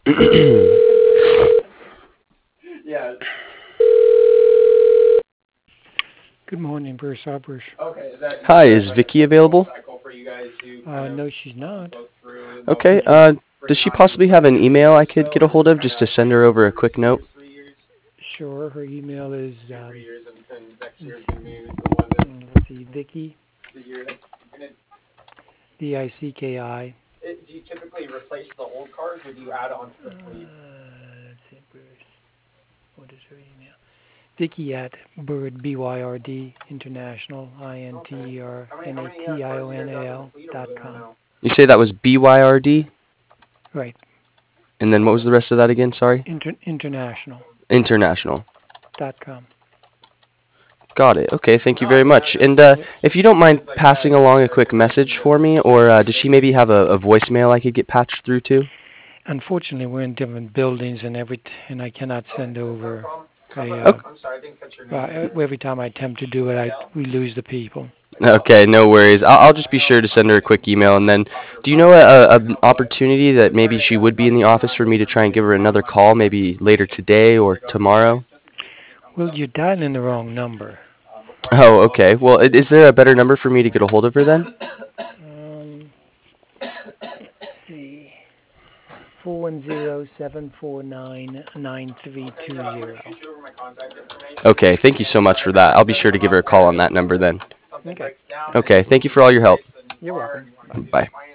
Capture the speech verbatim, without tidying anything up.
Yeah. Good morning, Bruce Arbors. Okay. Is that Hi, usually a, is like a Vicky typical available? cycle for you guys to kind Uh, of no, she's um, not. go through about Okay, Would maybe you? uh, does bring she on new possibly have an residents email here I or could so, get a or is hold it of kind just to of send maybe her over two a years, quick two note? years, three years, Sure. Her email is two, um, three years, and then next year is gonna be was it mm, let's see, Vicky the year that and it, D I C K I. it, do you typically replace the old cars or do you add on to the Uh, fleet? let's see, Bruce. What is her email? Vicky at Bird B Y R D International I N T Okay. E R How many N how A many uh, T I cars O do you N guys A have in the L fleet over dot there com. now? You say that was B Y R D? Right. And then what was the rest of that again? Sorry? Inter- international International. dot com. Got it. Okay, thank you No, I very mean I'm much. just And uh, Yep. if you don't mind because like passing that, you along a guys quick are looking message to for me, or uh, does she basically. maybe have a, a voicemail I could get patched through to? Unfortunately, we're in different buildings, and every t- and I cannot Okay, send that's not a over problem. How a. about, Uh, Okay. I'm sorry, I didn't catch your name uh, there. every time I attempt to do it, I Miguel? we lose the people. Miguel? Okay, no worries. I'll, I'll Yeah, just I be know. sure to I'm send her a getting quick email. And then, talking to do you know Bob a, Barker a, right an now, but opportunity that I'm maybe sorry, she yeah, I'm would be in talking the to office Ron for me to Gilbert. try My and give name's her Ron. another I'm actually call, the maybe assistant later manager here. today So or like, I'll be in tomorrow? place just in case something comes Well, up. you're dialing the wrong number. Um, before I let Oh, you go, okay. Well, i- is there a better number for me to get a hold of her then? Um, let's see, four one zero seven four nine nine three okay, two yeah, I'm gonna zero. shoot you over my contact information. Okay, thank you so And uh, much for if it that. I'll ever be does sure to come give her up a call where on you that know number then. something Okay. breaks down and Okay, you thank you need to for all your help. replace a new You're car welcome. and you want Bye. to do Bye. some